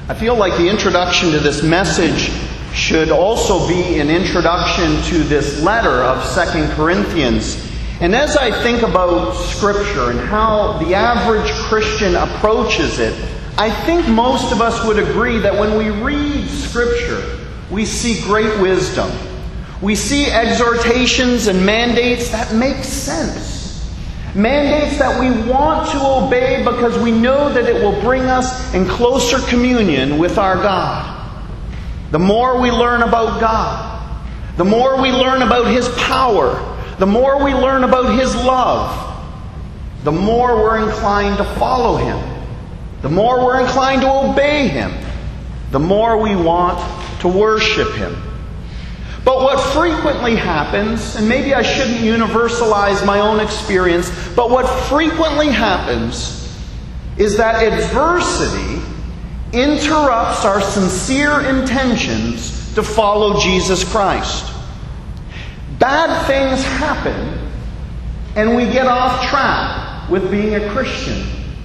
I feel like the introduction to this message should also be an introduction to this letter of 2 Corinthians. And as I think about Scripture and how the average Christian approaches it, I think most of us would agree that when we read Scripture, we see great wisdom. We see exhortations and mandates that make sense. Mandates that we want to obey because we know that it will bring us in closer communion with our God. The more we learn about God, the more we learn about His power, the more we learn about His love, the more we're inclined to follow Him, the more we're inclined to obey Him, the more we want to worship Him. But what frequently happens, and maybe I shouldn't universalize my own experience, but what frequently happens is that adversity interrupts our sincere intentions to follow Jesus Christ. Bad things happen, and we get off track with being a Christian.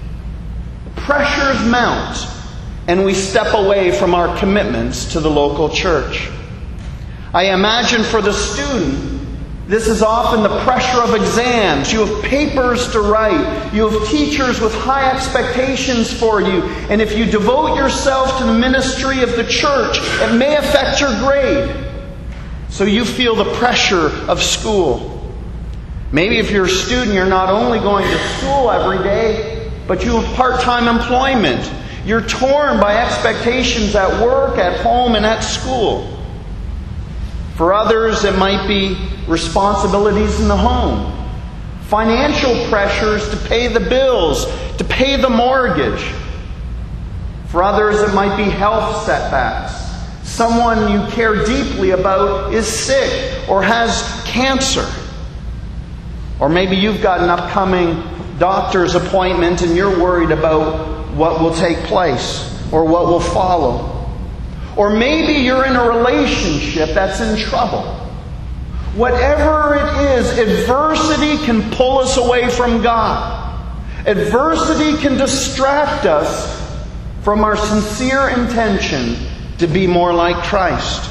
Pressures mount, and we step away from our commitments to the local church. I imagine for the student, this is often the pressure of exams. You have papers to write. You have teachers with high expectations for you. And if you devote yourself to the ministry of the church, it may affect your grade. So you feel the pressure of school. Maybe if you're a student, you're not only going to school every day, but you have part-time employment. You're torn by expectations at work, at home, and at school. For others, it might be responsibilities in the home, financial pressures to pay the bills, to pay the mortgage. For others, it might be health setbacks. Someone you care deeply about is sick or has cancer. Or maybe you've got an upcoming doctor's appointment and you're worried about what will take place or what will follow. Or maybe you're in a relationship that's in trouble. Whatever it is, adversity can pull us away from God. Adversity can distract us from our sincere intention to be more like Christ.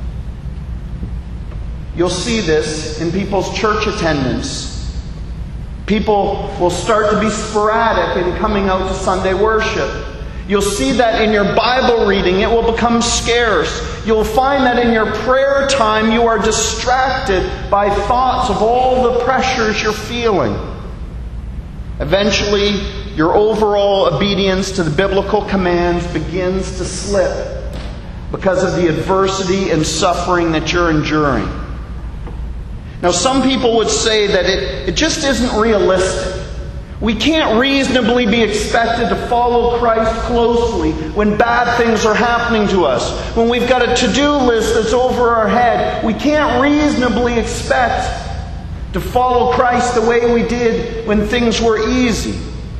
You'll see this in people's church attendance. People will start to be sporadic in coming out to Sunday worship. You'll see that in your Bible reading, it will become scarce. You'll find that in your prayer time, you are distracted by thoughts of all the pressures you're feeling. Eventually, your overall obedience to the biblical commands begins to slip because of the adversity and suffering that you're enduring. Now, some people would say that it just isn't realistic. We can't reasonably be expected to follow Christ closely when bad things are happening to us. When we've got a to-do list that's over our head, we can't reasonably expect to follow Christ the way we did when things were easy.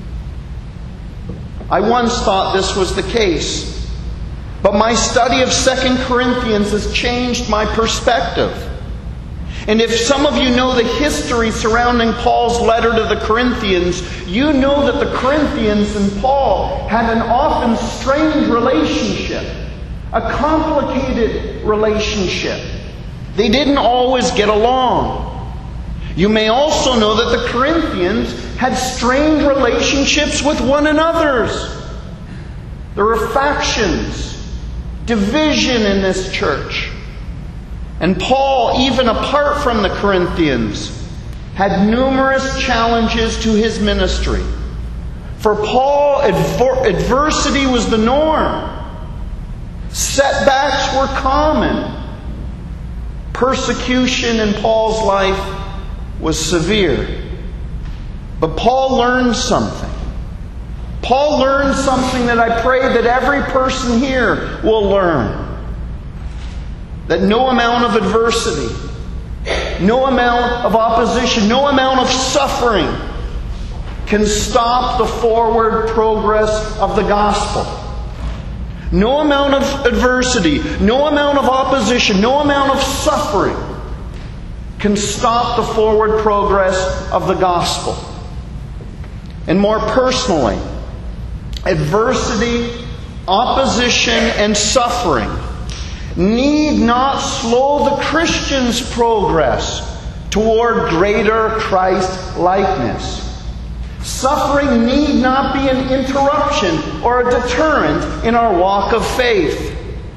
I once thought this was the case, but my study of 2 Corinthians has changed my perspective. And if some of you know the history surrounding Paul's letter to the Corinthians, you know that the Corinthians and Paul had an often strained relationship, a complicated relationship. They didn't always get along. You may also know that the Corinthians had strained relationships with one another. There were factions, division in this church. And Paul, even apart from the Corinthians, had numerous challenges to his ministry. For Paul, adversity was the norm. Setbacks were common. Persecution in Paul's life was severe. But Paul learned something. Paul learned something that I pray that every person here will learn. That no amount of adversity, no amount of opposition, no amount of suffering can stop the forward progress of the gospel. No amount of adversity, no amount of opposition, no amount of suffering can stop the forward progress of the gospel. And more personally, adversity opposition, and suffering need not slow the Christian's progress toward greater Christ-likeness. Suffering need not be an interruption or a deterrent in our walk of faith.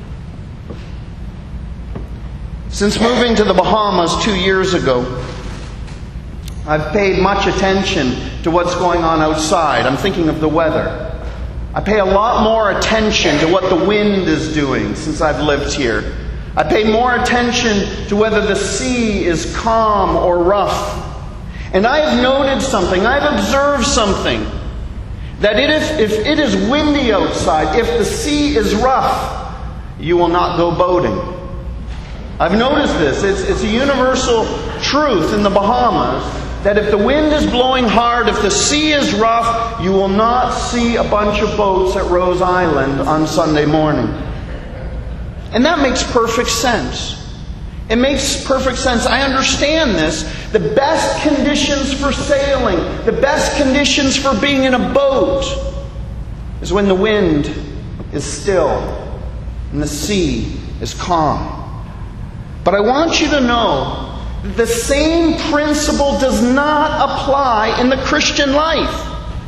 Since moving to the Bahamas 2 years ago, I've paid much attention to what's going on outside. I'm thinking of the weather. I pay a lot more attention to what the wind is doing since I've lived here. I pay more attention to whether the sea is calm or rough. And I have noted something, I've observed something, that if it is windy outside, if the sea is rough, you will not go boating. I've noticed this. It's a universal truth in the Bahamas that if the wind is blowing hard, if the sea is rough, you will not see a bunch of boats at Rose Island on Sunday morning. And that makes perfect sense. It makes perfect sense. I understand this. The best conditions for sailing, the best conditions for being in a boat, is when the wind is still and the sea is calm. But I want you to know that the same principle does not apply in the Christian life.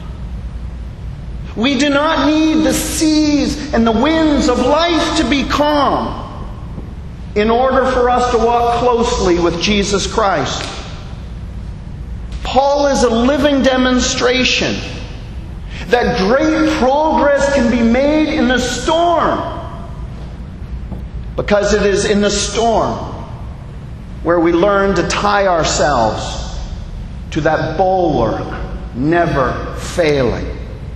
We do not need the seas and the winds of life to be calm in order for us to walk closely with Jesus Christ. Paul is a living demonstration that great progress can be made in the storm, because it is in the storm where we learn to tie ourselves to that bulwark, never failing.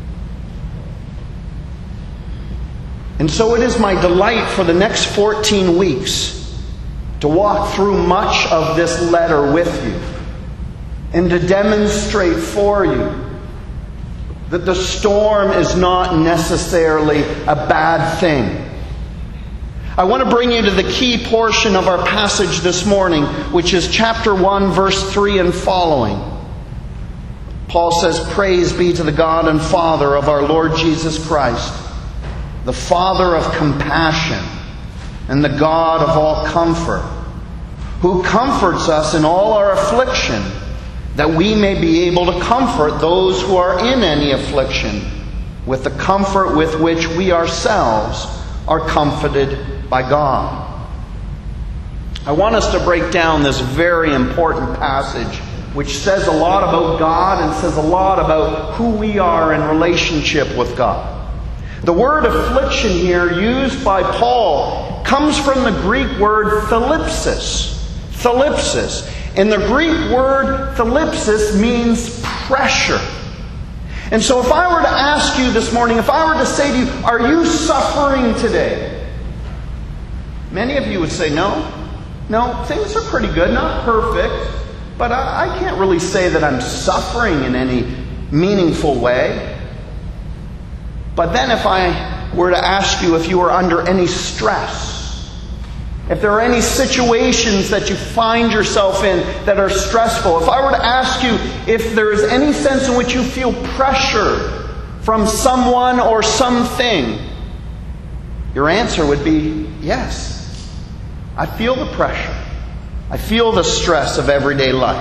And so it is my delight for the next 14 weeks to walk through much of this letter with you and to demonstrate for you that the storm is not necessarily a bad thing. I want to bring you to the key portion of our passage this morning, which is chapter 1, verse 3 and following. Paul says, "Praise be to the God and Father of our Lord Jesus Christ, the Father of compassion and the God of all comfort, who comforts us in all our affliction, that we may be able to comfort those who are in any affliction with the comfort with which we ourselves are comforted by God." I want us to break down this very important passage, which says a lot about God and says a lot about who we are in relationship with God. The word affliction here used by Paul comes from the Greek word thalipsis. Thalipsis. And the Greek word thalipsis means pressure. And so if I were to ask you this morning, if I were to say to you, are you suffering today? Many of you would say, no, things are pretty good, not perfect, but I can't really say that I'm suffering in any meaningful way. But then if I were to ask you if you are under any stress, if there are any situations that you find yourself in that are stressful, if I were to ask you if there is any sense in which you feel pressure from someone or something, your answer would be yes. I feel the pressure. I feel the stress of everyday life.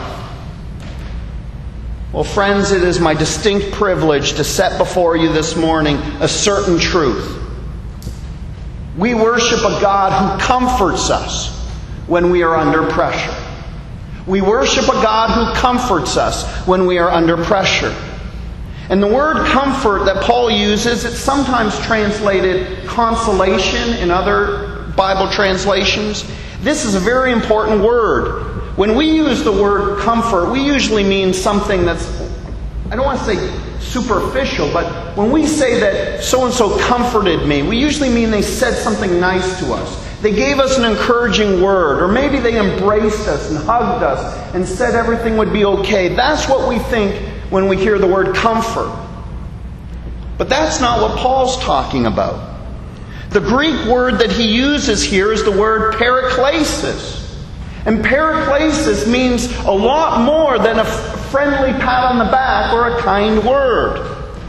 Well, friends, it is my distinct privilege to set before you this morning a certain truth. We worship a God who comforts us when we are under pressure. We worship a God who comforts us when we are under pressure. And the word comfort that Paul uses, it's sometimes translated consolation in other Bible translations. This is a very important word. When we use the word comfort, we usually mean something that's, I don't want to say superficial, but when we say that so-and-so comforted me, we usually mean they said something nice to us. They gave us an encouraging word, or maybe they embraced us and hugged us and said everything would be okay. That's what we think when we hear the word comfort. But that's not what Paul's talking about. The Greek word that he uses here is the word paraklesis. And paraklesis means a lot more than a friendly pat on the back or a kind word.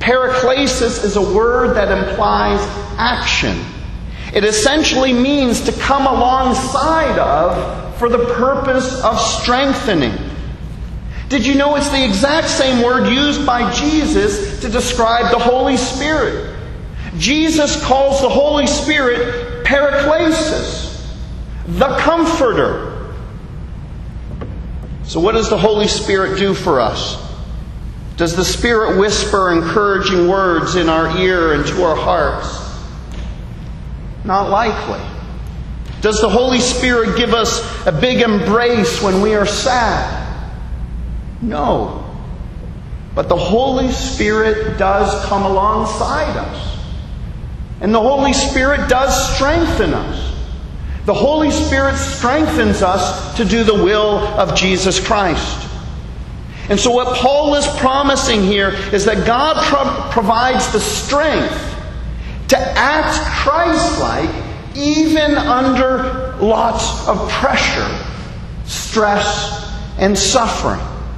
Paraklesis is a word that implies action. It essentially means to come alongside of for the purpose of strengthening. Did you know it's the exact same word used by Jesus to describe the Holy Spirit? Jesus calls the Holy Spirit Paraklesis, the Comforter. So what does the Holy Spirit do for us? Does the Spirit whisper encouraging words in our ear and to our hearts? Not likely. Does the Holy Spirit give us a big embrace when we are sad? No. But the Holy Spirit does come alongside us. And the Holy Spirit does strengthen us. The Holy Spirit strengthens us to do the will of Jesus Christ. And so what Paul is promising here is that God provides the strength to act Christ-like even under lots of pressure, stress, and suffering.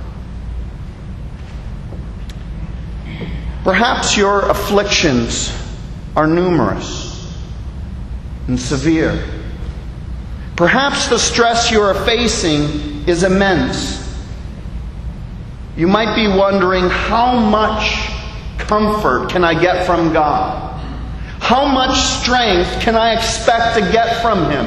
Perhaps your afflictions are numerous and severe. Perhaps the stress you are facing is immense. You might be wondering, how much comfort can I get from God? How much strength can I expect to get from Him?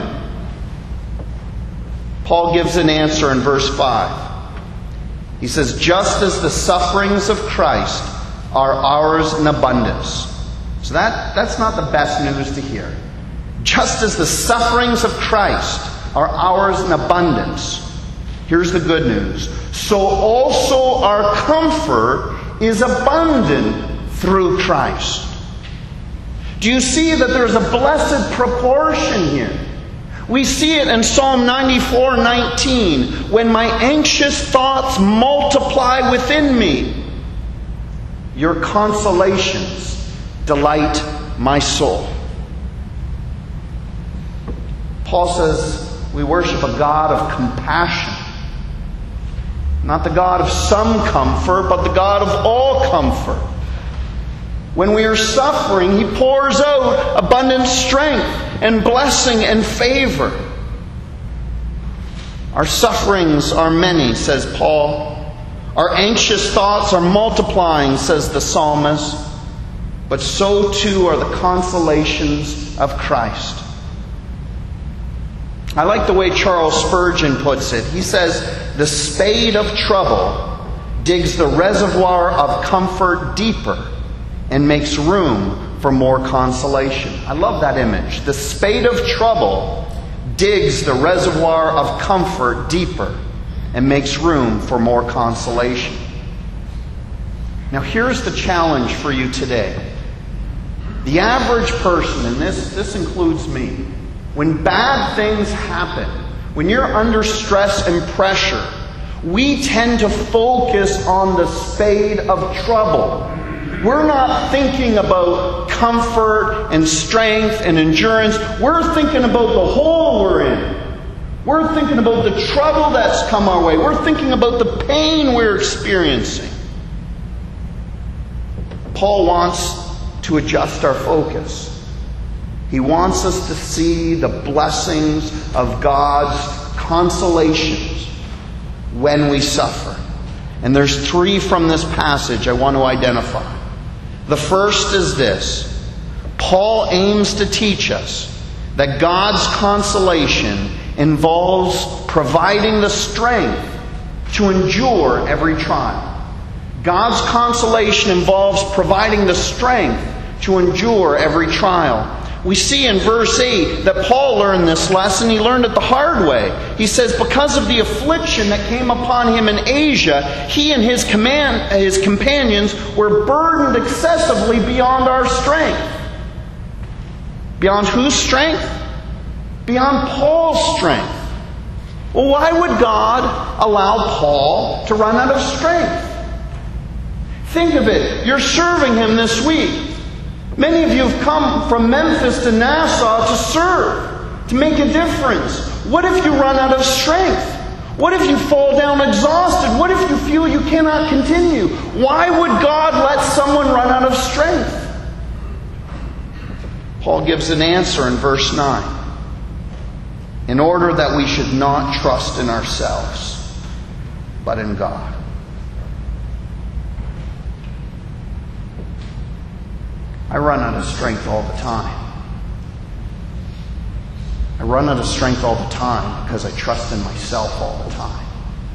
Paul gives an answer in verse 5. He says, just as the sufferings of Christ are ours in abundance. So that's not the best news to hear. Just as the sufferings of Christ are ours in abundance. Here's the good news. So also our comfort is abundant through Christ. Do you see that there's a blessed proportion here? We see it in Psalm 94:19. When my anxious thoughts multiply within me, your consolations delight my soul. Paul says we worship a God of compassion. Not the God of some comfort, but the God of all comfort. When we are suffering, He pours out abundant strength and blessing and favor. Our sufferings are many, says Paul. Our anxious thoughts are multiplying, says the psalmist. But so too are the consolations of Christ. I like the way Charles Spurgeon puts it. He says, the spade of trouble digs the reservoir of comfort deeper and makes room for more consolation. I love that image. The spade of trouble digs the reservoir of comfort deeper and makes room for more consolation. Now here's the challenge for you today. The average person, and this includes me, when bad things happen, when you're under stress and pressure, we tend to focus on the spade of trouble. We're not thinking about comfort and strength and endurance. We're thinking about the hole we're in. We're thinking about the trouble that's come our way. We're thinking about the pain we're experiencing. Paul wants to adjust our focus. He wants us to see the blessings of God's consolations when we suffer. And there's 3 from this passage I want to identify. The first is this. Paul aims to teach us that God's consolation involves providing the strength to endure every trial. God's consolation involves providing the strength to endure every trial. We see in verse 8 that Paul learned this lesson. He learned it the hard way. He says, because of the affliction that came upon him in Asia, he and his companions were burdened excessively beyond our strength. Beyond whose strength? Beyond Paul's strength. Well, why would God allow Paul to run out of strength? Think of it. You're serving him this week. Many of you have come from Memphis to Nassau to serve, to make a difference. What if you run out of strength? What if you fall down exhausted? What if you feel you cannot continue? Why would God let someone run out of strength? Paul gives an answer in verse 9. In order that we should not trust in ourselves, but in God. I run out of strength all the time. I run out of strength all the time because I trust in myself all the time.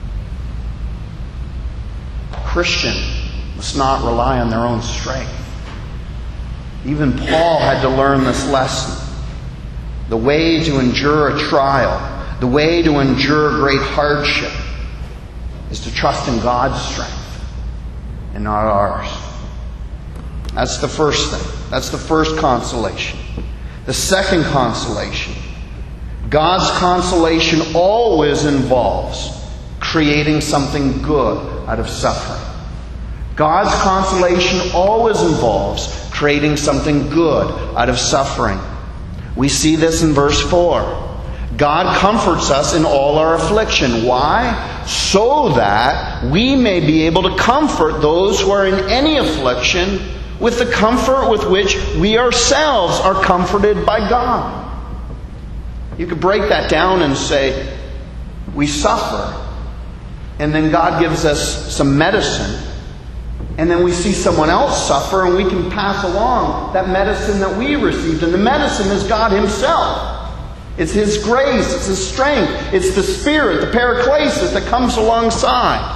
A Christian must not rely on their own strength. Even Paul had to learn this lesson. The way to endure a trial, the way to endure great hardship, is to trust in God's strength and not ours. That's the first thing. That's the first consolation. The second consolation. God's consolation always involves creating something good out of suffering. God's consolation always involves creating something good out of suffering. We see this in verse 4. God comforts us in all our affliction. Why? So that we may be able to comfort those who are in any affliction with the comfort with which we ourselves are comforted by God. You could break that down and say, we suffer, and then God gives us some medicine, and then we see someone else suffer, and we can pass along that medicine that we received. And the medicine is God Himself. It's His grace, it's His strength, it's the Spirit, the Paraclesis that comes alongside.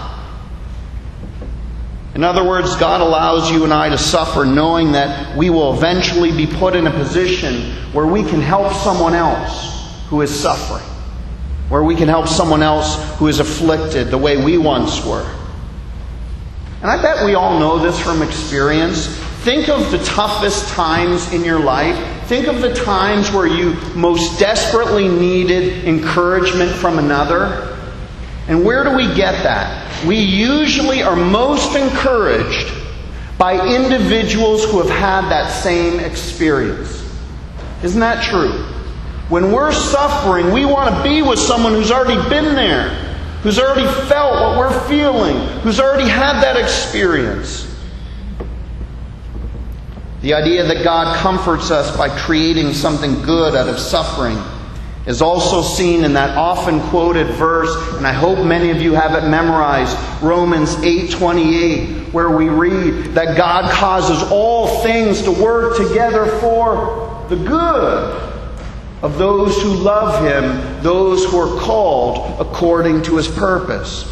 In other words, God allows you and I to suffer knowing that we will eventually be put in a position where we can help someone else who is suffering, where we can help someone else who is afflicted the way we once were. And I bet we all know this from experience. Think of the toughest times in your life. Think of the times where you most desperately needed encouragement from another. And where do we get that? We usually are most encouraged by individuals who have had that same experience. Isn't that true? When we're suffering, we want to be with someone who's already been there, who's already felt what we're feeling, who's already had that experience. The idea that God comforts us by creating something good out of suffering is also seen in that often quoted verse, and I hope many of you have it memorized, Romans 8:28, where we read that God causes all things to work together for the good of those who love Him, those who are called according to His purpose.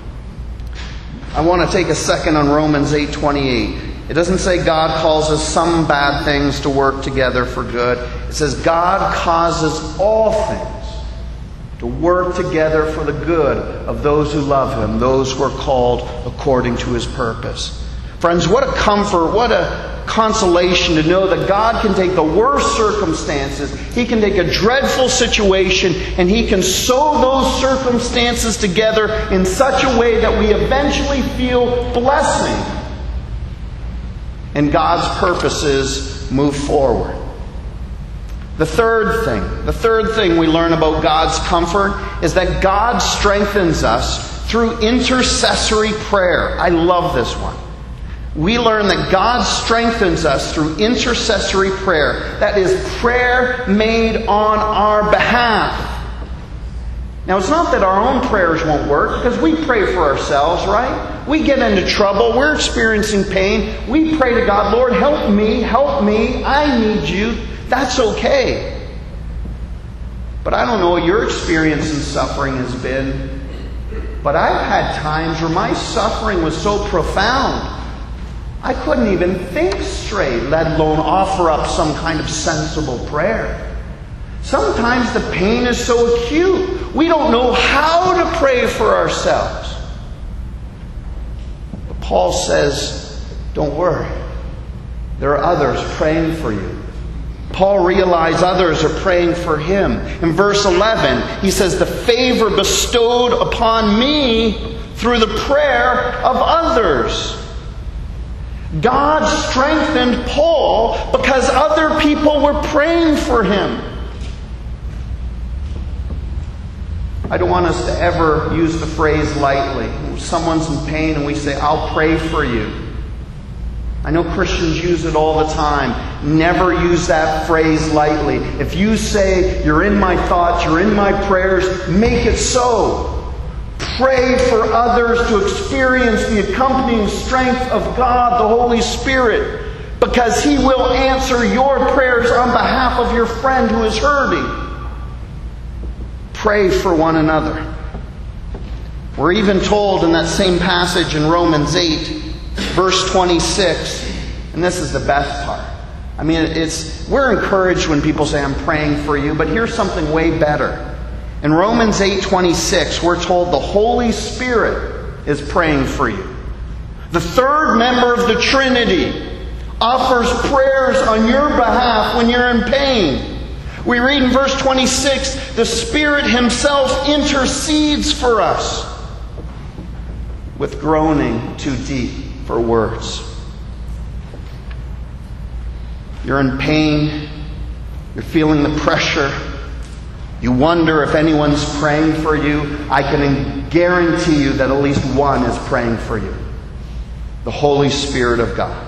I want to take a second on Romans 8:28. It doesn't say God causes some bad things to work together for good. It says God causes all things to work together for the good of those who love Him, those who are called according to His purpose. Friends, what a comfort, what a consolation to know that God can take the worst circumstances, He can take a dreadful situation, and He can sew those circumstances together in such a way that we eventually feel blessing. And God's purposes move forward. The third thing we learn about God's comfort is that God strengthens us through intercessory prayer. I love this one. We learn that God strengthens us through intercessory prayer. That is prayer made on our behalf. Now, it's not that our own prayers won't work, because we pray for ourselves, right? We get into trouble. We're experiencing pain. We pray to God, Lord, help me, I need you. That's okay. But I don't know what your experience in suffering has been, but I've had times where my suffering was so profound, I couldn't even think straight, let alone offer up some kind of sensible prayer. Sometimes the pain is so acute, we don't know how to pray for ourselves. But Paul says, don't worry. There are others praying for you. Paul realized others are praying for him. In verse 11, he says, the favor bestowed upon me through the prayer of others. God strengthened Paul because other people were praying for him. I don't want us to ever use the phrase lightly. Someone's in pain and we say, I'll pray for you. I know Christians use it all the time. Never use that phrase lightly. If you say, you're in my thoughts, you're in my prayers, make it so. Pray for others to experience the accompanying strength of God, the Holy Spirit, because He will answer your prayers on behalf of your friend who is hurting. Pray for one another. We're even told in that same passage in Romans 8, verse 26, and this is the best part. I mean, we're encouraged when people say, I'm praying for you, but here's something way better. In Romans 8:26, we're told the Holy Spirit is praying for you. The third member of the Trinity offers prayers on your behalf when you're in pain. We read in verse 26, the Spirit Himself intercedes for us with groaning too deep for words. You're in pain. You're feeling the pressure. You wonder if anyone's praying for you. I can guarantee you that at least one is praying for you. The Holy Spirit of God.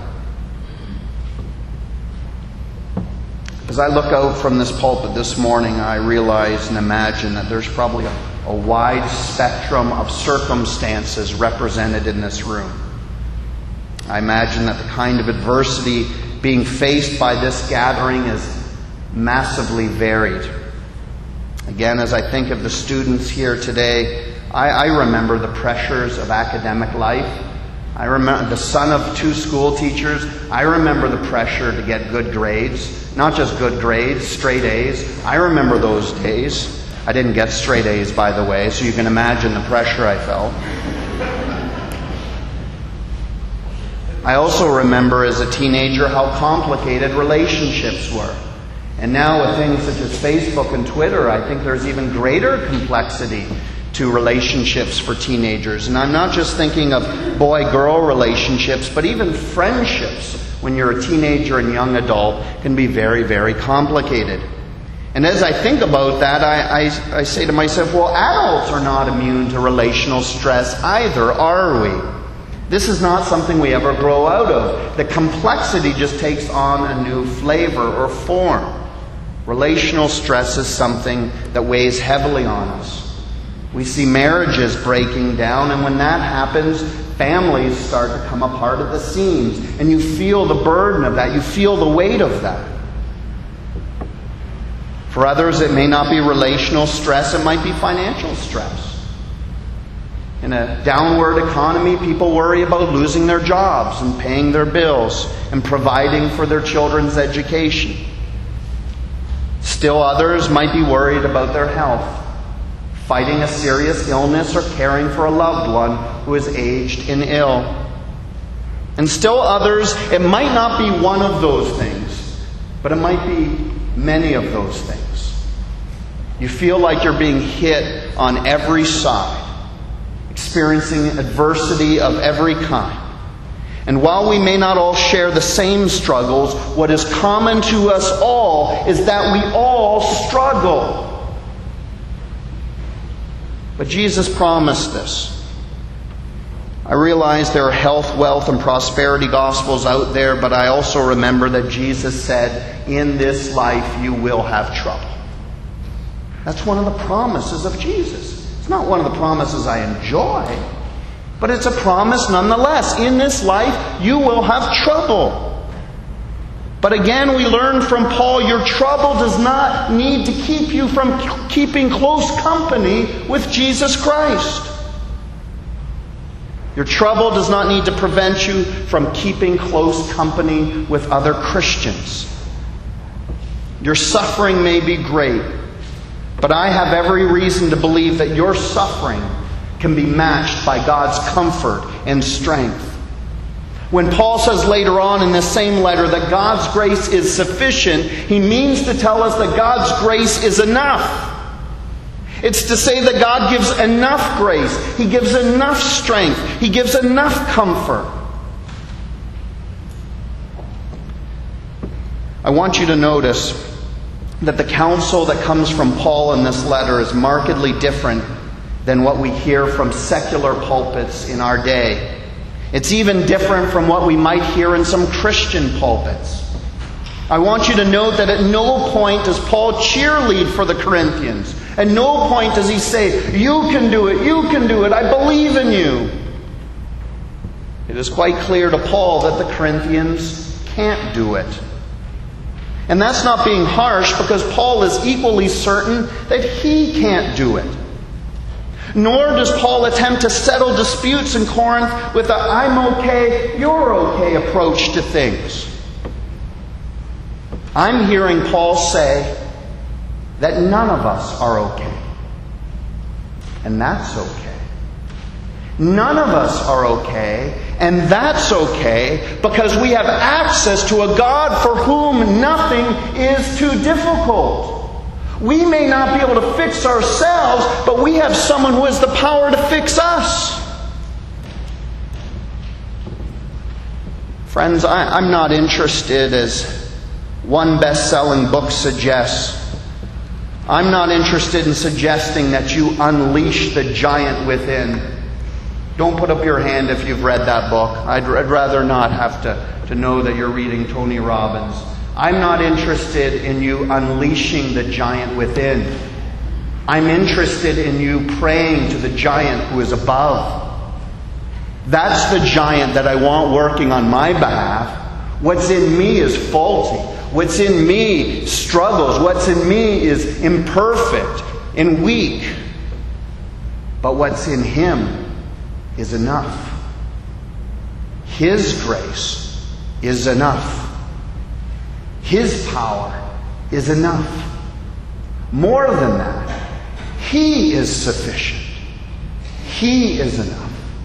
As I look out from this pulpit this morning, I realize and imagine that there's probably a wide spectrum of circumstances represented in this room. I imagine that the kind of adversity being faced by this gathering is massively varied. Again, as I think of the students here today, I remember the pressures of academic life. I remember the son of 2 school teachers. I remember the pressure to get good grades. Not just good grades, straight A's. I remember those days. I didn't get straight A's, by the way, so you can imagine the pressure I felt. I also remember as a teenager how complicated relationships were. And now with things such as Facebook and Twitter, I think there's even greater complexity to relationships for teenagers. And I'm not just thinking of boy-girl relationships, but even friendships when you're a teenager and young adult can be very, very complicated. And as I think about that, I say to myself, well, adults are not immune to relational stress either, are we? This is not something we ever grow out of. The complexity just takes on a new flavor or form. Relational stress is something that weighs heavily on us. We see marriages breaking down, and when that happens, families start to come apart at the seams. And you feel the burden of that. You feel the weight of that. For others, it may not be relational stress. It might be financial stress. In a downward economy, people worry about losing their jobs and paying their bills and providing for their children's education. Still others might be worried about their health, fighting a serious illness or caring for a loved one who is aged and ill. And still others, it might not be one of those things, but it might be many of those things. You feel like you're being hit on every side, experiencing adversity of every kind. And while we may not all share the same struggles, what is common to us all is that we all struggle. But Jesus promised this. I realize there are health, wealth, and prosperity gospels out there, but I also remember that Jesus said, in this life you will have trouble. That's one of the promises of Jesus. It's not one of the promises I enjoy, but it's a promise nonetheless. In this life you will have trouble. But again, we learn from Paul, your trouble does not need to keep you from keeping close company with Jesus Christ. Your trouble does not need to prevent you from keeping close company with other Christians. Your suffering may be great, but I have every reason to believe that your suffering can be matched by God's comfort and strength. When Paul says later on in this same letter that God's grace is sufficient, he means to tell us that God's grace is enough. It's to say that God gives enough grace. He gives enough strength. He gives enough comfort. I want you to notice that the counsel that comes from Paul in this letter is markedly different than what we hear from secular pulpits in our day. It's even different from what we might hear in some Christian pulpits. I want you to note that at no point does Paul cheerlead for the Corinthians. At no point does he say, "You can do it, you can do it, I believe in you." It is quite clear to Paul that the Corinthians can't do it. And that's not being harsh, because Paul is equally certain that he can't do it. Nor does Paul attempt to settle disputes in Corinth with a "I'm okay, you're okay" approach to things. I'm hearing Paul say that none of us are okay. And that's okay. None of us are okay, and that's okay, because we have access to a God for whom nothing is too difficult. We may not be able to fix ourselves, but we have someone who has the power to fix us. Friends, I'm not interested, as one best-selling book suggests, I'm not interested in suggesting that you unleash the giant within. Don't put up your hand if you've read that book. I'd rather not have to know that you're reading Tony Robbins. I'm not interested in you unleashing the giant within. I'm interested in you praying to the giant who is above. That's the giant that I want working on my behalf. What's in me is faulty. What's in me struggles. What's in me is imperfect and weak. But what's in Him is enough. His grace is enough. His power is enough. More than that, He is sufficient. He is enough.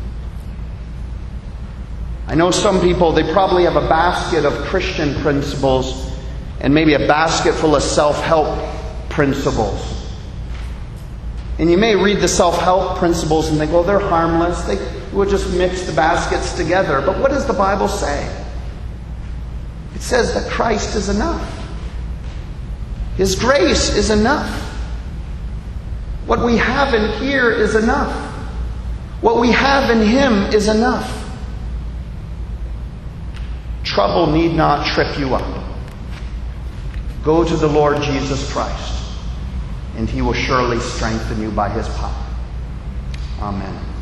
I know some people, they probably have a basket of Christian principles and maybe a basket full of self-help principles. And you may read the self-help principles and think, well, they're harmless. We'll just mix the baskets together. But what does the Bible say? It says that Christ is enough. His grace is enough. What we have in here is enough. What we have in Him is enough. Trouble need not trip you up. Go to the Lord Jesus Christ, and He will surely strengthen you by His power. Amen.